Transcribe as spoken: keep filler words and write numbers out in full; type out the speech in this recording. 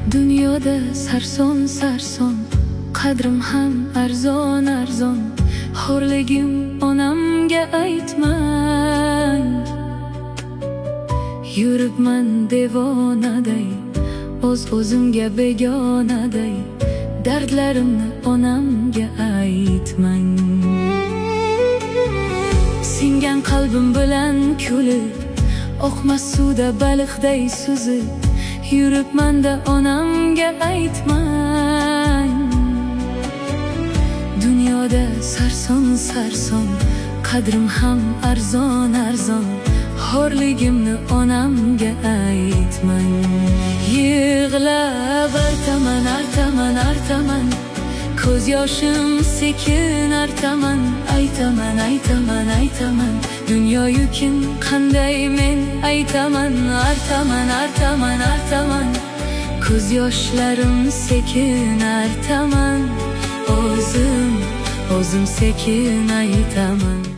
Dunyoda sarson sarson, qadrim ham arzon arzon. Xo'rligim onamga aytmang. Yuribman devonaday, o'z o'zimga begonaday. Dardlarimni onamga aytmang. Singan qalbim bilan kulib, oqmas suvda baliqday suzib, yuribman-da onamga aytmang. Dunyoda sarson sarson, qadrim ham arzon arzon. Xo'rligimni onamga aytmang. Yig'lab artaman, artaman, artaman, ko'z yoshim sekin artaman. Aytaman, aytaman, aytaman, dunyoyu kim qanday men aytaman. Artaman, artaman, artaman, ko'z yoshlarim sekin artaman. O'zim, o'zim sekin aytaman.